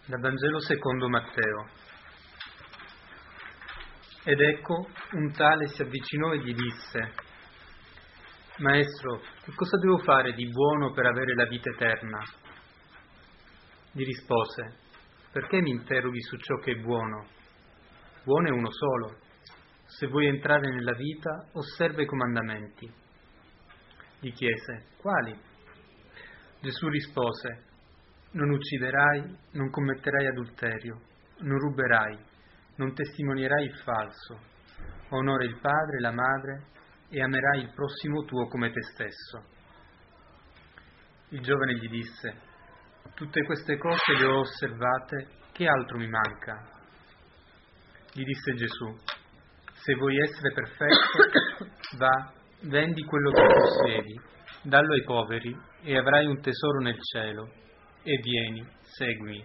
Dal Vangelo secondo Matteo. Ed ecco, un tale si avvicinò e gli disse: Maestro, che cosa devo fare di buono per avere la vita eterna? Gli rispose: perché mi interroghi su ciò che è buono? Buono è uno solo. Se vuoi entrare nella vita, osserva i comandamenti. Gli chiese: quali? Gesù rispose: non ucciderai, non commetterai adulterio, non ruberai, non testimonierai il falso, onora il padre e la madre e amerai il prossimo tuo come te stesso. Il giovane gli disse: tutte queste cose le ho osservate, che altro mi manca? Gli disse Gesù: se vuoi essere perfetto, va, vendi quello che possiedi, dallo ai poveri e avrai un tesoro nel cielo. E vieni, seguimi.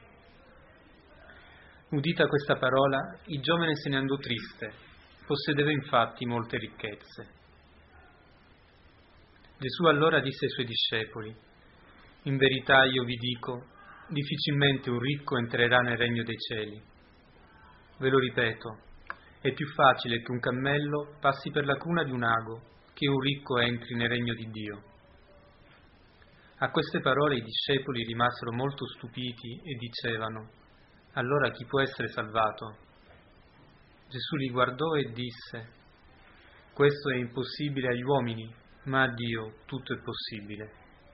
Udita questa parola, il giovane se ne andò triste, possedeva infatti molte ricchezze. Gesù allora disse ai suoi discepoli: in verità io vi dico, difficilmente un ricco entrerà nel regno dei cieli. Ve lo ripeto, è più facile che un cammello passi per la cruna di un ago che un ricco entri nel regno di Dio. A queste parole i discepoli rimasero molto stupiti e dicevano: allora chi può essere salvato? Gesù li guardò e disse: questo è impossibile agli uomini, ma a Dio tutto è possibile.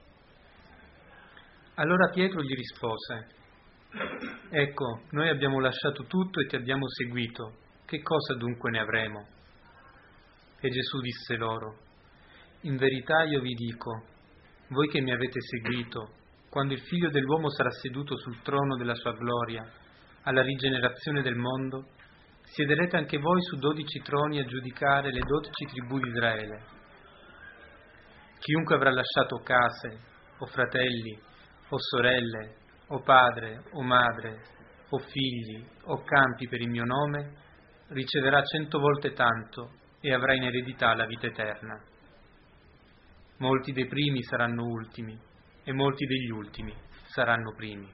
Allora Pietro gli rispose: ecco, noi abbiamo lasciato tutto e ti abbiamo seguito, che cosa dunque ne avremo? E Gesù disse loro: in verità io vi dico, voi che mi avete seguito, quando il Figlio dell'uomo sarà seduto sul trono della sua gloria, alla rigenerazione del mondo, siederete anche voi su 12 troni a giudicare le 12 tribù di Israele. Chiunque avrà lasciato case, o fratelli, o sorelle, o padre, o madre, o figli, o campi per il mio nome, riceverà 100 volte tanto e avrà in eredità la vita eterna. Molti dei primi saranno ultimi e molti degli ultimi saranno primi.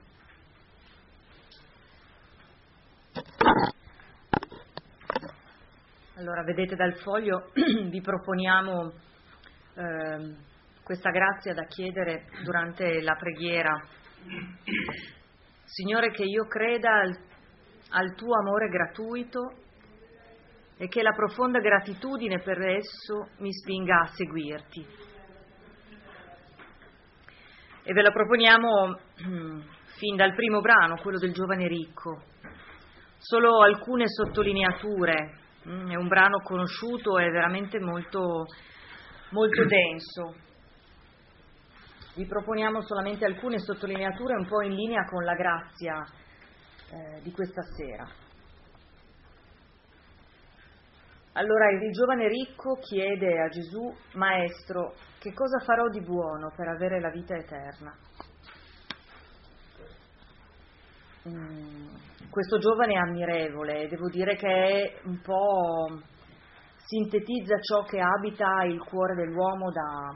Allora, vedete dal foglio, vi proponiamo questa grazia da chiedere durante la preghiera. Signore, che io creda al tuo amore gratuito e che la profonda gratitudine per esso mi spinga a seguirti. E ve la proponiamo fin dal primo brano, quello del giovane ricco. Solo alcune sottolineature, è un brano conosciuto e veramente molto, molto denso. Vi proponiamo solamente alcune sottolineature un po' in linea con la grazia di questa sera. Allora il giovane ricco chiede a Gesù: Maestro, che cosa farò di buono per avere la vita eterna? Questo giovane è ammirevole, devo dire che è un po' sintetizza ciò che abita il cuore dell'uomo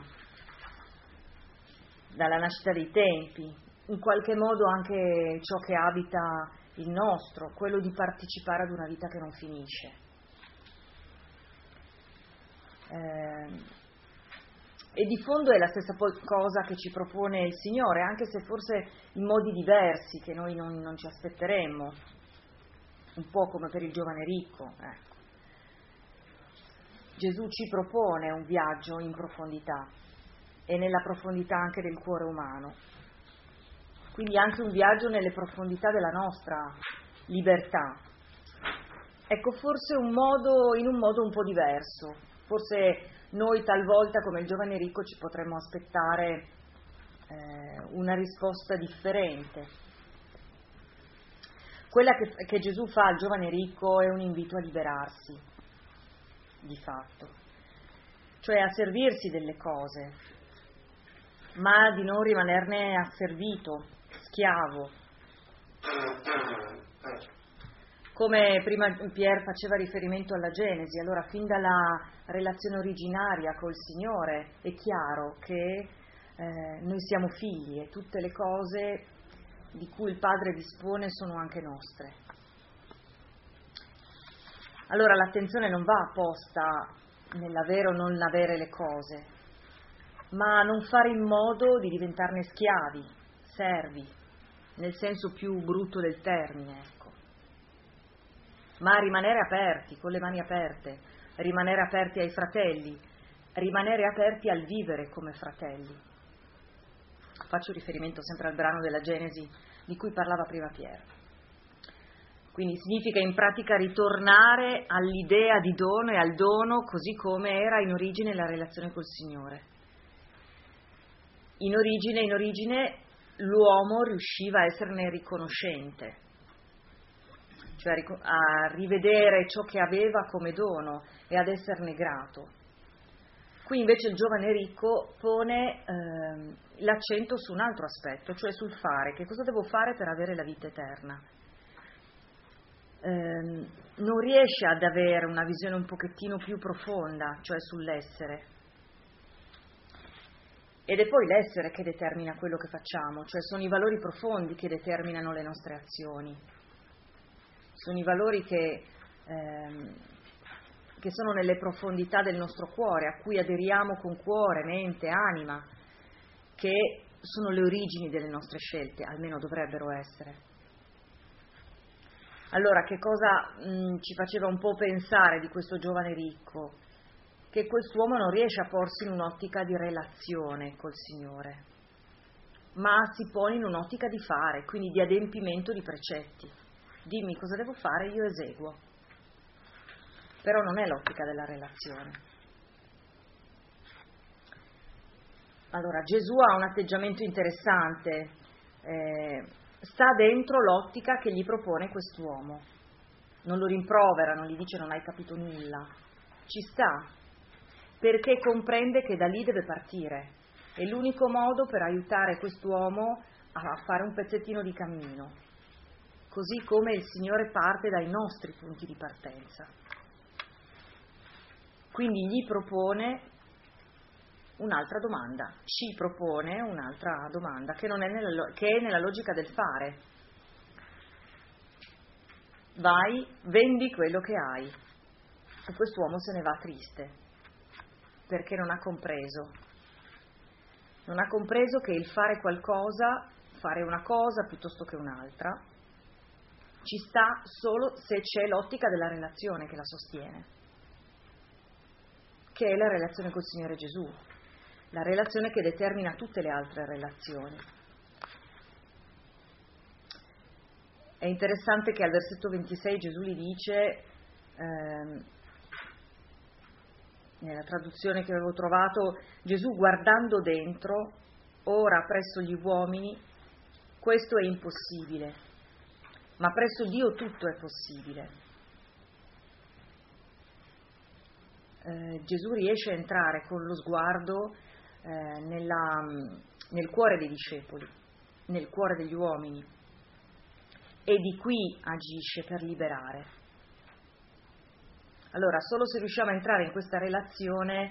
dalla nascita dei tempi, in qualche modo anche ciò che abita il nostro, quello di partecipare ad una vita che non finisce. E di fondo è la stessa cosa che ci propone il Signore, anche se forse in modi diversi che noi non ci aspetteremmo, un po' come per il giovane ricco. Ecco. Gesù ci propone un viaggio in profondità e nella profondità anche del cuore umano, quindi anche un viaggio nelle profondità della nostra libertà. Ecco, forse in un modo un po' diverso. Forse noi talvolta, come il giovane ricco, ci potremmo aspettare una risposta differente. Quella che Gesù fa al giovane ricco è un invito a liberarsi, di fatto, cioè a servirsi delle cose, ma di non rimanerne asservito, schiavo. Come prima Pier faceva riferimento alla Genesi, allora fin dalla relazione originaria col Signore è chiaro che noi siamo figli e tutte le cose di cui il Padre dispone sono anche nostre. Allora l'attenzione non va posta nell'avere o non avere le cose, ma a non fare in modo di diventarne schiavi, servi, nel senso più brutto del termine, ecco. Ma a rimanere aperti, con le mani aperte, rimanere aperti ai fratelli, rimanere aperti al vivere come fratelli. Faccio riferimento sempre al brano della Genesi di cui parlava prima Piero. Quindi significa in pratica ritornare all'idea di dono e al dono così come era in origine la relazione col Signore. In origine l'uomo riusciva a esserne riconoscente, cioè a rivedere ciò che aveva come dono e ad esserne grato. Qui invece il giovane ricco pone l'accento su un altro aspetto, cioè sul fare. Che cosa devo fare per avere la vita eterna? Non riesce ad avere una visione un pochettino più profonda, cioè sull'essere. Ed è poi l'essere che determina quello che facciamo, cioè sono i valori profondi che determinano le nostre azioni. Sono i valori che sono nelle profondità del nostro cuore, a cui aderiamo con cuore, mente, anima, che sono le origini delle nostre scelte, almeno dovrebbero essere. Allora, che cosa ci faceva un po' pensare di questo giovane ricco? Che quest'uomo non riesce a porsi in un'ottica di relazione col Signore, ma si pone in un'ottica di fare, quindi di adempimento di precetti. Dimmi cosa devo fare, io eseguo. Però non è l'ottica della relazione. Allora, Gesù ha un atteggiamento interessante, sta dentro l'ottica che gli propone quest'uomo. Non lo rimprovera, non gli dice non hai capito nulla. Ci sta, perché comprende che da lì deve partire. È l'unico modo per aiutare quest'uomo a fare un pezzettino di cammino, così come il Signore parte dai nostri punti di partenza. Quindi gli propone un'altra domanda, ci propone un'altra domanda che è nella logica del fare. Vai, vendi quello che hai. E quest'uomo se ne va triste, perché non ha compreso. Non ha compreso che il fare qualcosa, fare una cosa piuttosto che un'altra, ci sta solo se c'è l'ottica della relazione che la sostiene, che è la relazione col Signore Gesù, la relazione che determina tutte le altre relazioni. È interessante che al versetto 26 Gesù gli dice, nella traduzione che avevo trovato, Gesù guardando dentro, ora presso gli uomini questo è impossibile, ma presso Dio tutto è possibile. Gesù riesce a entrare con lo sguardo nel cuore dei discepoli, nel cuore degli uomini, e di qui agisce per liberare. Allora, solo se riusciamo a entrare in questa relazione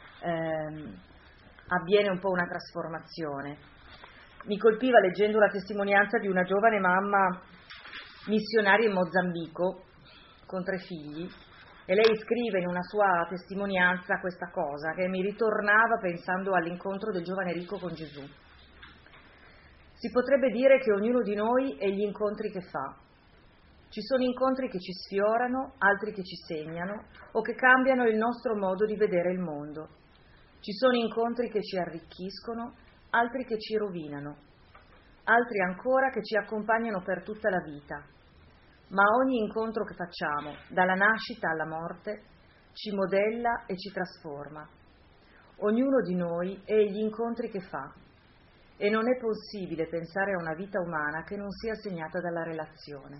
avviene un po' una trasformazione. Mi colpiva leggendo la testimonianza di una giovane mamma missionaria in Mozambico con 3 figli, e lei scrive in una sua testimonianza questa cosa che mi ritornava pensando all'incontro del giovane ricco con Gesù. Si potrebbe dire che ognuno di noi è gli incontri che fa. Ci sono incontri che ci sfiorano, altri che ci segnano o che cambiano il nostro modo di vedere il mondo. Ci sono incontri che ci arricchiscono, altri che ci rovinano, altri ancora che ci accompagnano per tutta la vita. Ma ogni incontro che facciamo, dalla nascita alla morte, ci modella e ci trasforma. Ognuno di noi è gli incontri che fa, e non è possibile pensare a una vita umana che non sia segnata dalla relazione.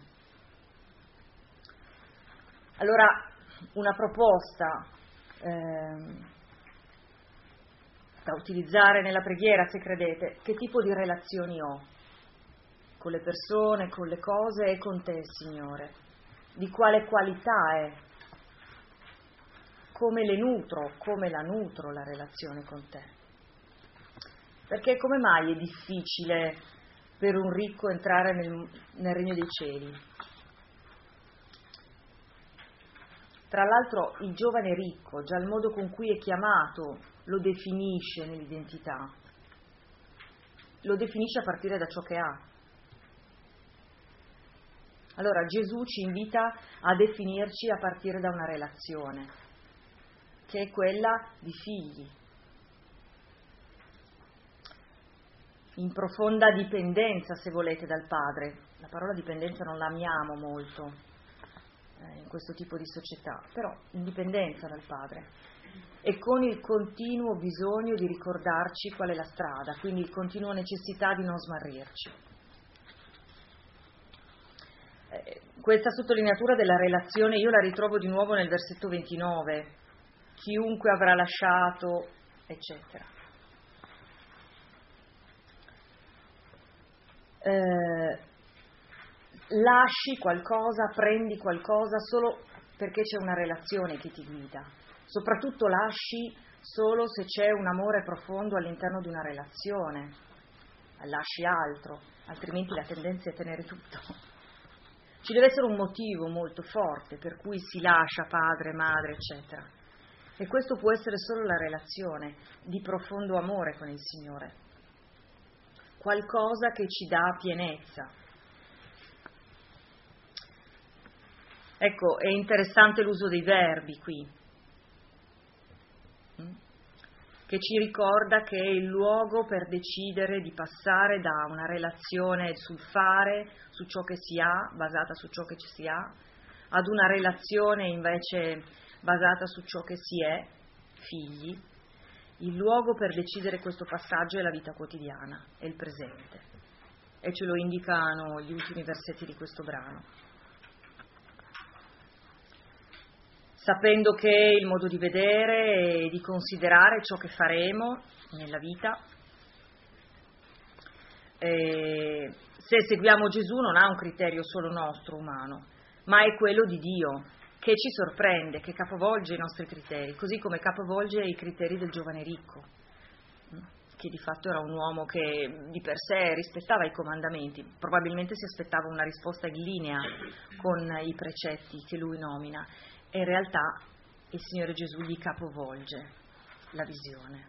Allora, una proposta da utilizzare nella preghiera, se credete: che tipo di relazioni ho con le persone, con le cose e con te, Signore? Di quale qualità è? Come le nutro, come la nutro la relazione con te? Perché come mai è difficile per un ricco entrare nel regno dei cieli. Tra l'altro il giovane ricco, già il modo con cui è chiamato, lo definisce nell'identità, lo definisce a partire da ciò che ha. Allora Gesù ci invita a definirci a partire da una relazione, che è quella di figli, in profonda dipendenza, se volete, dal Padre. La parola dipendenza non la amiamo molto in questo tipo di società, però in dipendenza dal Padre e con il continuo bisogno di ricordarci qual è la strada, quindi il continuo necessità di non smarrirci. Questa sottolineatura della relazione io la ritrovo di nuovo nel versetto 29, chiunque avrà lasciato, eccetera. Lasci qualcosa, prendi qualcosa solo perché c'è una relazione che ti guida. Soprattutto lasci solo se c'è un amore profondo all'interno di una relazione. Lasci altro, altrimenti la tendenza è tenere tutto. Ci deve essere un motivo molto forte per cui si lascia padre, madre, eccetera. E questo può essere solo la relazione di profondo amore con il Signore. Qualcosa che ci dà pienezza. Ecco, è interessante l'uso dei verbi qui, che ci ricorda che è il luogo per decidere di passare da una relazione sul fare, su ciò che si ha, basata su ciò che si ha, ad una relazione invece basata su ciò che si è, figli. Il luogo per decidere questo passaggio è la vita quotidiana, è il presente. E ce lo indicano gli ultimi versetti di questo brano. Sapendo che il modo di vedere e di considerare ciò che faremo nella vita, se seguiamo Gesù non ha un criterio solo nostro, umano, ma è quello di Dio, che ci sorprende, che capovolge i nostri criteri, così come capovolge i criteri del giovane ricco, che di fatto era un uomo che di per sé rispettava i comandamenti, probabilmente si aspettava una risposta in linea con i precetti che lui nomina. E in realtà il Signore Gesù gli capovolge la visione.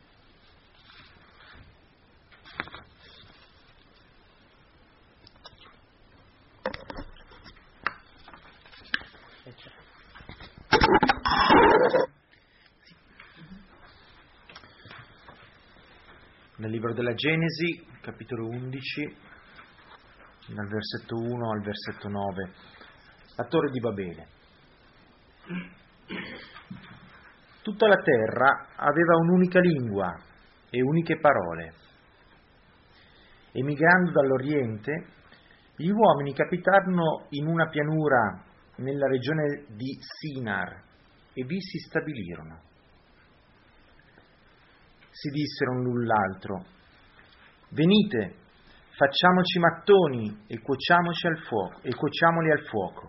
Nel libro della Genesi, capitolo 11, dal versetto 1 al versetto 9, la Torre di Babele. Tutta la terra aveva un'unica lingua e uniche parole. Emigrando dall'Oriente, gli uomini capitarono in una pianura nella regione di Sinar e vi si stabilirono. Si dissero l'un l'altro: venite, facciamoci mattoni e cuociamoli al fuoco.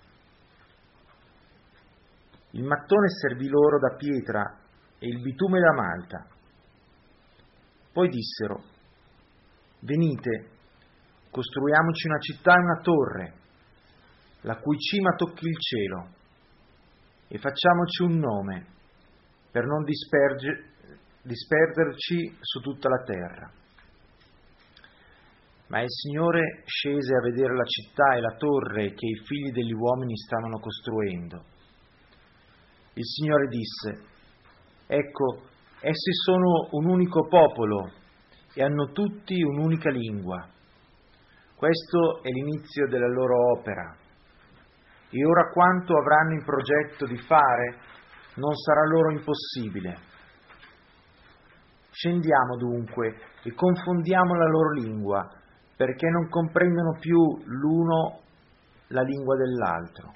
Il mattone servì loro da pietra e il bitume da malta. Poi dissero: venite, costruiamoci una città e una torre, la cui cima tocchi il cielo, e facciamoci un nome, per non disperderci su tutta la terra. Ma il Signore scese a vedere la città e la torre che i figli degli uomini stavano costruendo. Il Signore disse: ecco, essi sono un unico popolo e hanno tutti un'unica lingua. Questo è l'inizio della loro opera. E ora quanto avranno in progetto di fare non sarà loro impossibile. Scendiamo dunque e confondiamo la loro lingua, perché non comprendono più l'uno la lingua dell'altro.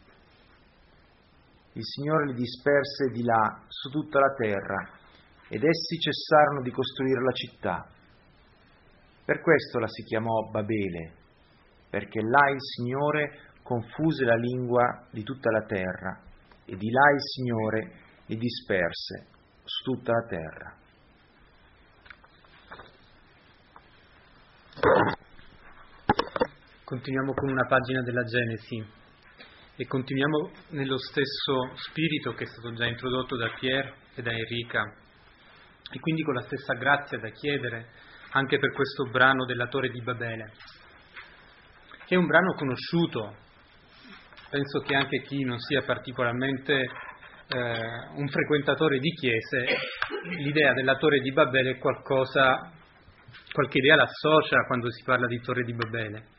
Il Signore li disperse di là su tutta la terra, ed essi cessarono di costruire la città. Per questo la si chiamò Babele, perché là il Signore confuse la lingua di tutta la terra, e di là il Signore li disperse su tutta la terra. Continuiamo con una pagina della Genesi e continuiamo nello stesso spirito che è stato già introdotto da Pierre e da Enrica, e quindi con la stessa grazia da chiedere anche per questo brano della Torre di Babele, che è un brano conosciuto. Penso che anche chi non sia particolarmente un frequentatore di chiese, l'idea della Torre di Babele è qualcosa, qualche idea l'associa quando si parla di Torre di Babele.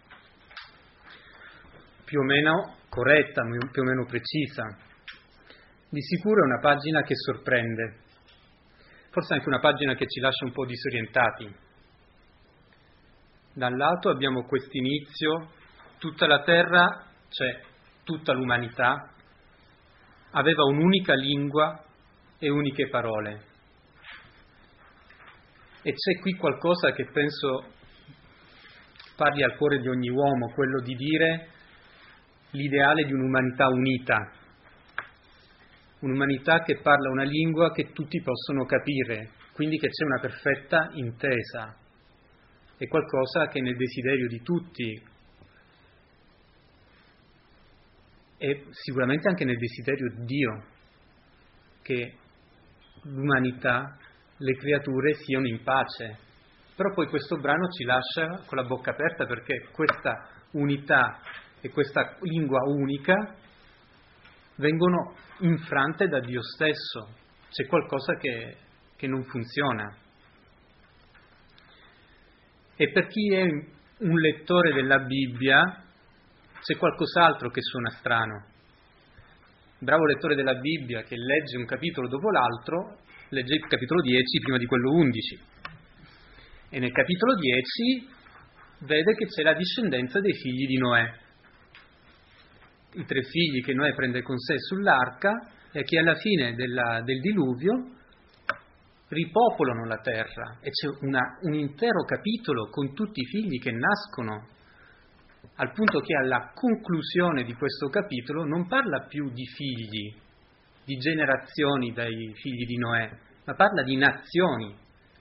Più o meno corretta, più o meno precisa. Di sicuro è una pagina che sorprende, forse anche una pagina che ci lascia un po' disorientati. Da un lato abbiamo quest'inizio, tutta la terra, cioè tutta l'umanità, aveva un'unica lingua e uniche parole. E c'è qui qualcosa che penso parli al cuore di ogni uomo, quello di dire l'ideale di un'umanità unita, un'umanità che parla una lingua che tutti possono capire, quindi che c'è una perfetta intesa, è qualcosa che è nel desiderio di tutti e sicuramente anche nel desiderio di Dio, che l'umanità, le creature siano in pace. Però poi questo brano ci lascia con la bocca aperta, perché questa unità e questa lingua unica vengono infrante da Dio stesso. C'è qualcosa che non funziona. E per chi è un lettore della Bibbia c'è qualcos'altro che suona strano. Il bravo lettore della Bibbia che legge un capitolo dopo l'altro, legge il capitolo 10 prima di quello 11. E nel capitolo 10 vede che c'è la discendenza dei figli di Noè. I 3 figli che Noè prende con sé sull'arca e che alla fine del diluvio ripopolano la terra, e c'è un intero capitolo con tutti i figli che nascono, al punto che alla conclusione di questo capitolo non parla più di figli, di generazioni dai figli di Noè, ma parla di nazioni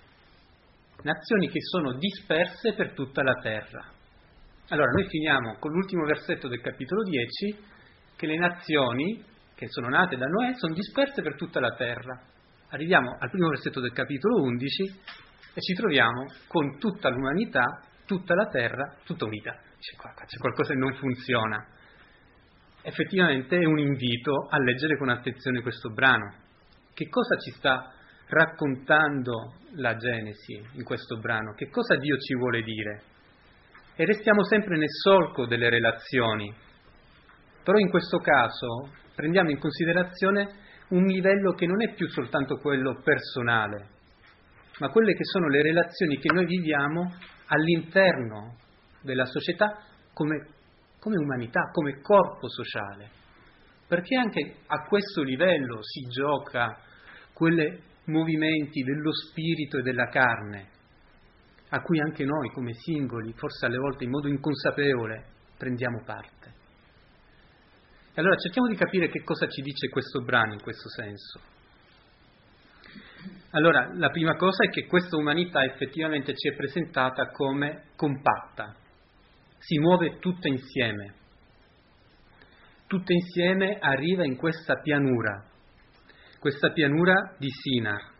che sono disperse per tutta la terra. Allora noi finiamo con l'ultimo versetto del capitolo 10, che le nazioni che sono nate da Noè sono disperse per tutta la terra. Arriviamo al primo versetto del capitolo 11 e ci troviamo con tutta l'umanità, tutta la terra, tutta unita. C'è qualcosa che non funziona. Effettivamente è un invito a leggere con attenzione questo brano. Che cosa ci sta raccontando la Genesi in questo brano? Che cosa Dio ci vuole dire? E restiamo sempre nel solco delle relazioni. Però in questo caso prendiamo in considerazione un livello che non è più soltanto quello personale, ma quelle che sono le relazioni che noi viviamo all'interno della società come umanità, come corpo sociale. Perché anche a questo livello si gioca quei movimenti dello spirito e della carne, a cui anche noi come singoli, forse alle volte in modo inconsapevole, prendiamo parte. E allora cerchiamo di capire che cosa ci dice questo brano in questo senso. Allora, la prima cosa è che questa umanità effettivamente ci è presentata come compatta, si muove tutta insieme arriva in questa pianura di Sinar.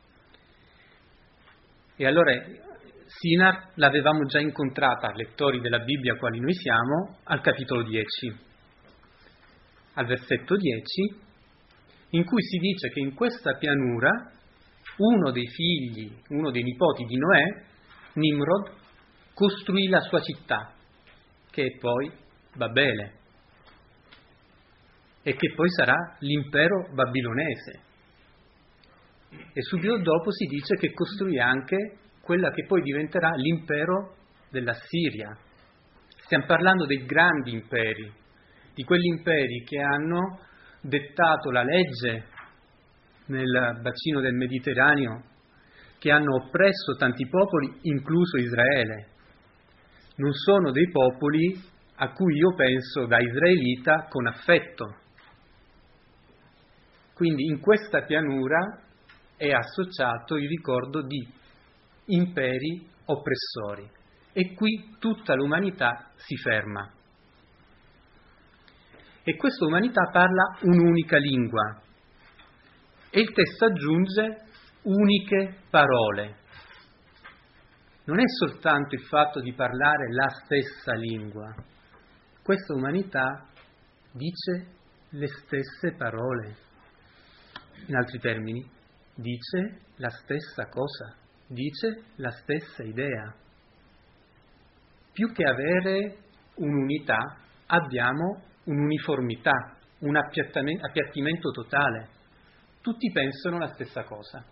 E allora Sinar l'avevamo già incontrata, lettori della Bibbia quali noi siamo, al capitolo 10. Al versetto 10, in cui si dice che in questa pianura uno dei nipoti di Noè, Nimrod, costruì la sua città, che è poi Babele, e che poi sarà l'impero babilonese. E subito dopo si dice che costruì anche quella che poi diventerà l'impero dell'Assiria. Stiamo parlando dei grandi imperi, di quegli imperi che hanno dettato la legge nel bacino del Mediterraneo, che hanno oppresso tanti popoli, incluso Israele. Non sono dei popoli a cui io penso da israelita con affetto. Quindi in questa pianura è associato il ricordo di imperi oppressori. e qui tutta l'umanità si ferma. E questa umanità parla un'unica lingua. E il testo aggiunge uniche parole. Non è soltanto il fatto di parlare la stessa lingua. Questa umanità dice le stesse parole. In altri termini, dice la stessa cosa, dice la stessa idea. Più che avere un'unità, abbiamo un'uniformità, un appiattimento totale. Tutti pensano la stessa cosa.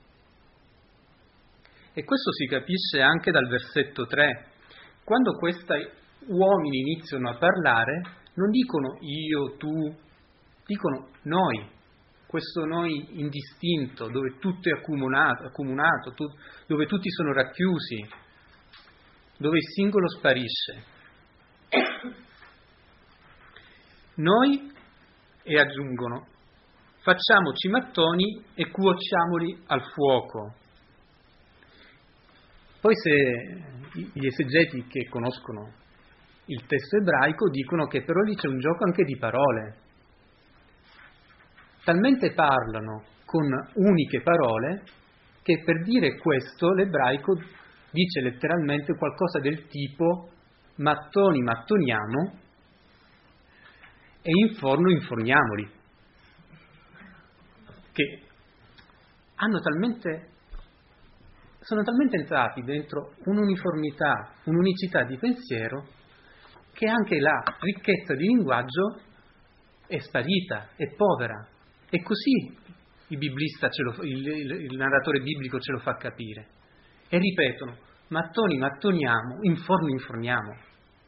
E questo si capisce anche dal versetto 3. Quando questi uomini iniziano a parlare, non dicono io, tu, dicono noi, questo noi indistinto, dove tutto è accomunato, dove tutti sono racchiusi, dove il singolo sparisce. Noi, e aggiungono, facciamoci mattoni e cuociamoli al fuoco. Poi se gli esegeti che conoscono il testo ebraico dicono che però lì c'è un gioco anche di parole. Talmente parlano con uniche parole che per dire questo l'ebraico dice letteralmente qualcosa del tipo mattoni mattoniamo e in forno inforniamoli, che sono talmente entrati dentro un'uniformità, un'unicità di pensiero, che anche la ricchezza di linguaggio è sparita, è povera. E così il narratore biblico ce lo fa capire. E ripetono, mattoni mattoniamo, in forno inforniamo.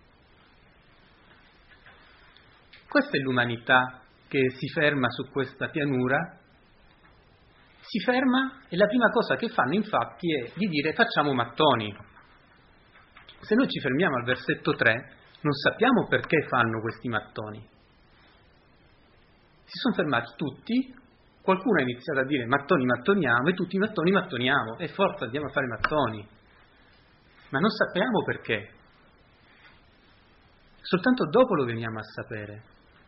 Questa è l'umanità che si ferma su questa pianura, si ferma e la prima cosa che fanno infatti è di dire facciamo mattoni. Se noi ci fermiamo al versetto 3, non sappiamo perché fanno questi mattoni. Si sono fermati tutti, qualcuno ha iniziato a dire mattoni mattoniamo e tutti mattoni mattoniamo e forza andiamo a fare mattoni. Ma non sappiamo perché. Soltanto dopo lo veniamo a sapere.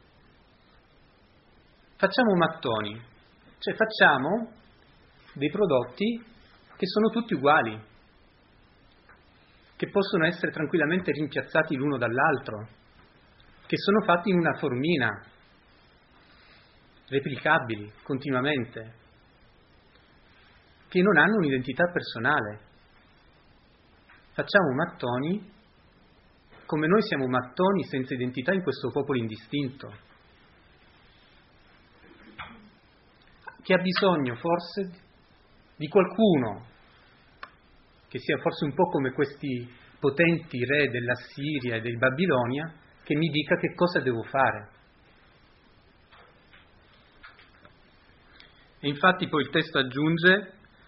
Facciamo mattoni, cioè facciamo dei prodotti che sono tutti uguali, che possono essere tranquillamente rimpiazzati l'uno dall'altro, che sono fatti in una formina, replicabili continuamente, che non hanno un'identità personale. Facciamo mattoni come noi siamo mattoni senza identità in questo popolo indistinto, che ha bisogno forse di qualcuno che sia forse un po' come questi potenti re dell'Assiria e del Babilonia, che mi dica che cosa devo fare. E infatti poi il testo aggiunge,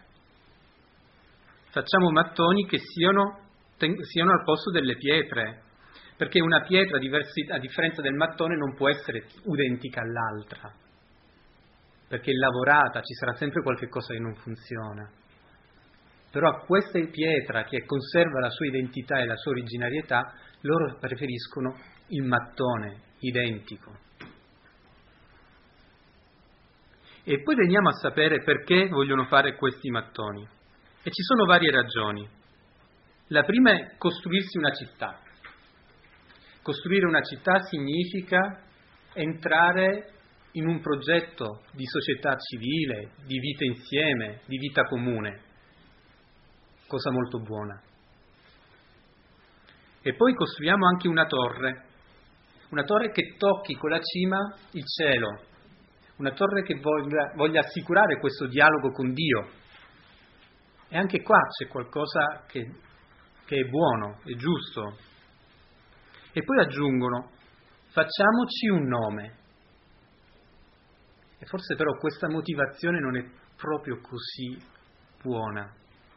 facciamo mattoni che siano al posto delle pietre, perché una pietra, a differenza del mattone, non può essere identica all'altra, perché è lavorata, ci sarà sempre qualche cosa che non funziona. Però a questa pietra che conserva la sua identità e la sua originarietà, loro preferiscono il mattone identico. E poi veniamo a sapere perché vogliono fare questi mattoni. E ci sono varie ragioni. La prima è costruirsi una città. Costruire una città significa entrare in un progetto di società civile, di vita insieme, di vita comune. Cosa molto buona. E poi costruiamo anche una torre che tocchi con la cima il cielo, una torre che voglia assicurare questo dialogo con Dio. E anche qua c'è qualcosa che è buono, è giusto. E poi aggiungono, facciamoci un nome. E forse però questa motivazione non è proprio così buona.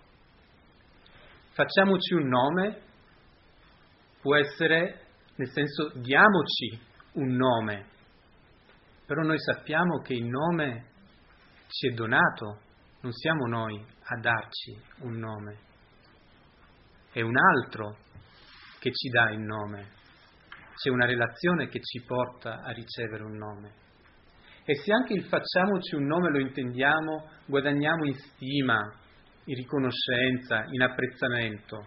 Facciamoci un nome può essere, nel senso, diamoci un nome, però noi sappiamo che il nome ci è donato, non siamo noi a darci un nome, è un altro che ci dà il nome, c'è una relazione che ci porta a ricevere un nome. E se anche il facciamoci un nome lo intendiamo, guadagniamo in stima, in riconoscenza, in apprezzamento,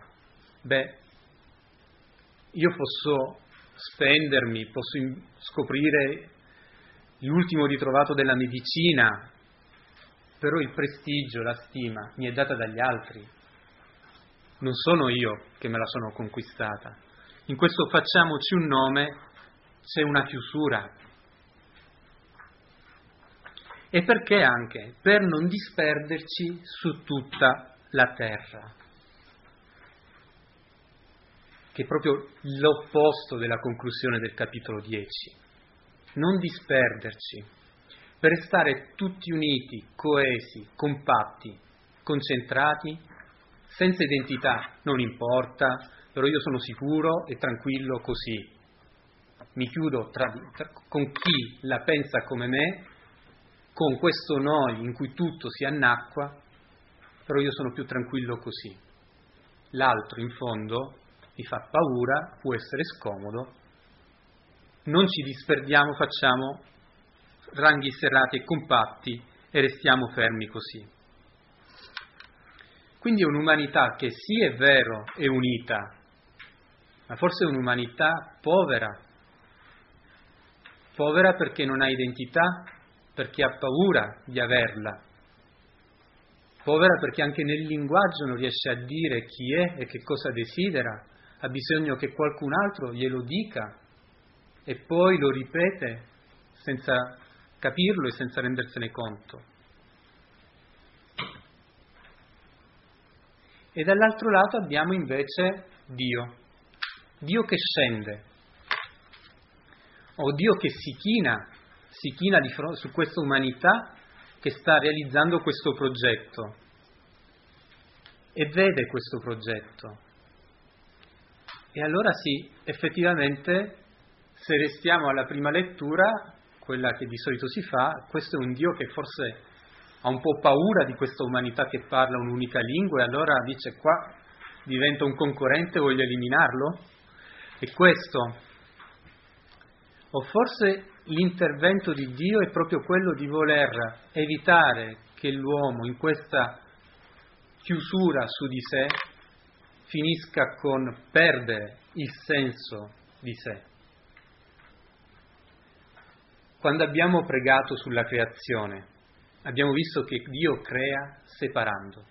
io posso spendermi, posso scoprire l'ultimo ritrovato della medicina, però il prestigio, la stima mi è data dagli altri. Non sono io che me la sono conquistata. In questo facciamoci un nome c'è una chiusura. E perché anche? Per non disperderci su tutta la terra, che è proprio l'opposto della conclusione del capitolo 10. Non disperderci, per restare tutti uniti, coesi, compatti, concentrati, senza identità. Non importa, però io sono sicuro e tranquillo così. Mi chiudo con chi la pensa come me, con questo noi in cui tutto si annacqua, però io sono più tranquillo così. L'altro, in fondo, mi fa paura, può essere scomodo. Non ci disperdiamo, facciamo ranghi serrati e compatti e restiamo fermi così. Quindi è un'umanità che sì, è vero, è unita, ma forse è un'umanità povera. Povera perché non ha identità, perché ha paura di averla. Povera perché anche nel linguaggio non riesce a dire chi è e che cosa desidera, ha bisogno che qualcun altro glielo dica e poi lo ripete senza capirlo e senza rendersene conto. E dall'altro lato abbiamo invece Dio che scende, o Dio che si china su questa umanità che sta realizzando questo progetto e vede questo progetto. E allora sì, effettivamente, se restiamo alla prima lettura, quella che di solito si fa, questo è un Dio che forse ha un po' paura di questa umanità che parla un'unica lingua e allora dice qua diventa un concorrente, voglio eliminarlo? E questo, o forse l'intervento di Dio è proprio quello di voler evitare che l'uomo in questa chiusura su di sé finisca con perdere il senso di sé. Quando abbiamo pregato sulla creazione, abbiamo visto che Dio crea separando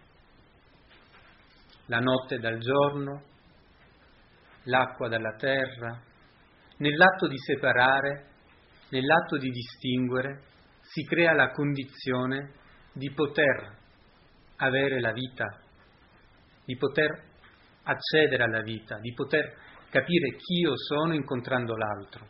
la notte dal giorno, l'acqua dalla terra. Nell'atto di separare, nell'atto di distinguere, si crea la condizione di poter avere la vita, di poter accedere alla vita, di poter capire chi io sono incontrando l'altro.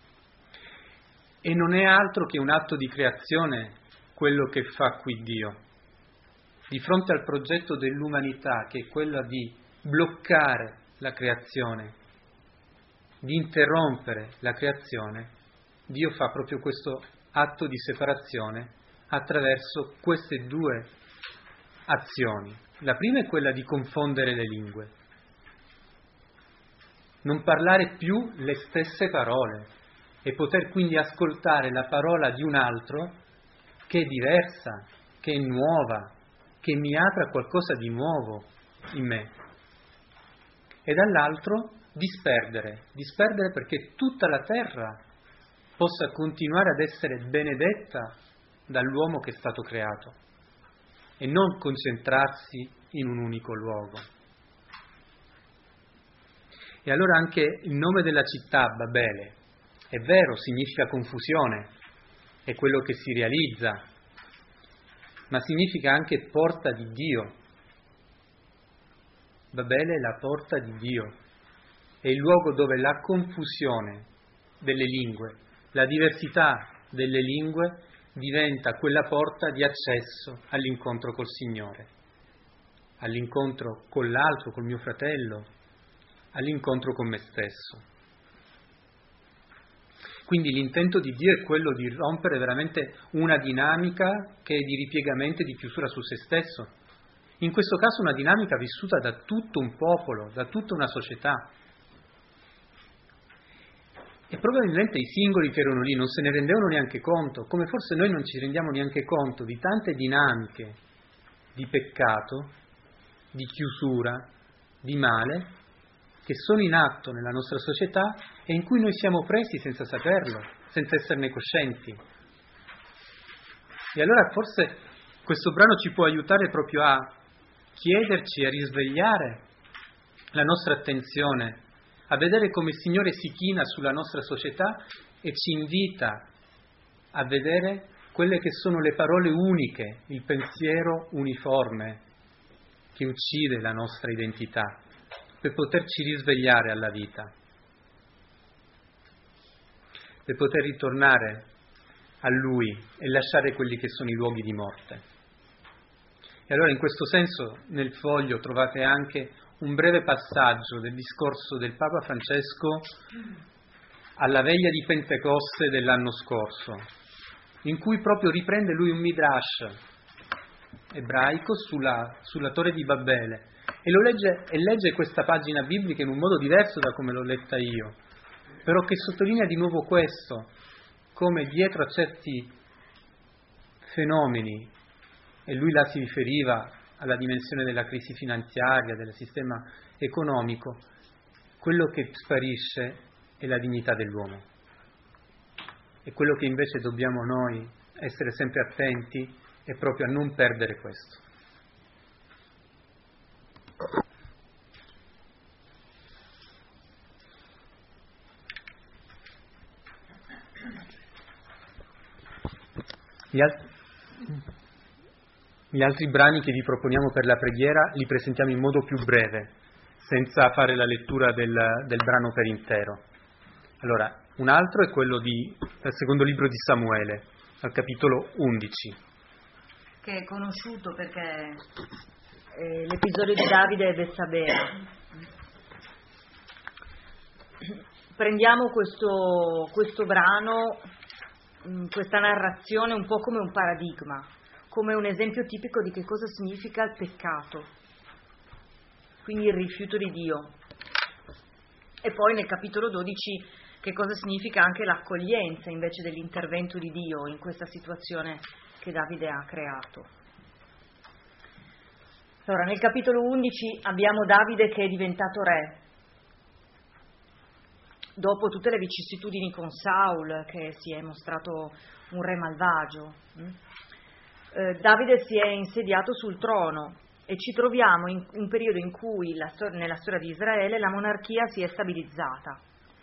E non è altro che un atto di creazione quello che fa qui Dio. Di fronte al progetto dell'umanità, che è quello di bloccare la creazione, di interrompere la creazione, Dio fa proprio questo atto di separazione attraverso queste due azioni. La prima è quella di confondere le lingue, non parlare più le stesse parole e poter quindi ascoltare la parola di un altro che è diversa, che è nuova, che mi apre a qualcosa di nuovo in me. E dall'altro disperdere perché tutta la terra possa continuare ad essere benedetta dall'uomo che è stato creato e non concentrarsi in un unico luogo. E allora anche il nome della città, Babele, è vero, significa confusione, è quello che si realizza, ma significa anche porta di Dio. Babele è la porta di Dio, è il luogo dove la confusione delle lingue, la diversità delle lingue diventa quella porta di accesso all'incontro col Signore, all'incontro con l'altro, col mio fratello, all'incontro con me stesso. Quindi l'intento di Dio è quello di rompere veramente una dinamica che è di ripiegamento e di chiusura su se stesso. In questo caso una dinamica vissuta da tutto un popolo, da tutta una società. E probabilmente i singoli che erano lì non se ne rendevano neanche conto, come forse noi non ci rendiamo neanche conto di tante dinamiche di peccato, di chiusura, di male, che sono in atto nella nostra società e in cui noi siamo presi senza saperlo, senza esserne coscienti. E allora forse questo brano ci può aiutare proprio a chiederci, a risvegliare la nostra attenzione, a vedere come il Signore si china sulla nostra società e ci invita a vedere quelle che sono le parole uniche, il pensiero uniforme che uccide la nostra identità, per poterci risvegliare alla vita, per poter ritornare a Lui e lasciare quelli che sono i luoghi di morte. E allora in questo senso nel foglio trovate anche un breve passaggio del discorso del Papa Francesco alla veglia di Pentecoste dell'anno scorso, in cui proprio riprende lui un midrash ebraico sulla Torre di Babele e legge questa pagina biblica in un modo diverso da come l'ho letta io, però che sottolinea di nuovo questo, come dietro a certi fenomeni, e lui là si riferiva alla dimensione della crisi finanziaria, del sistema economico, quello che sparisce è la dignità dell'uomo. E quello che invece dobbiamo noi essere sempre attenti è proprio a non perdere questo. Gli altri brani che vi proponiamo per la preghiera li presentiamo in modo più breve, senza fare la lettura del brano per intero. Allora, un altro è quello del secondo libro di Samuele, al capitolo 11. Che è conosciuto perché è l'episodio di Davide e Betsabea. Prendiamo questo brano, questa narrazione un po' come un paradigma, come un esempio tipico di che cosa significa il peccato, quindi il rifiuto di Dio. E poi nel capitolo 12 che cosa significa anche l'accoglienza invece dell'intervento di Dio in questa situazione che Davide ha creato. Allora, nel capitolo 11 abbiamo Davide che è diventato re, dopo tutte le vicissitudini con Saul, che si è mostrato un re malvagio. Davide si è insediato sul trono e ci troviamo in un periodo in cui nella storia di Israele la monarchia si è stabilizzata.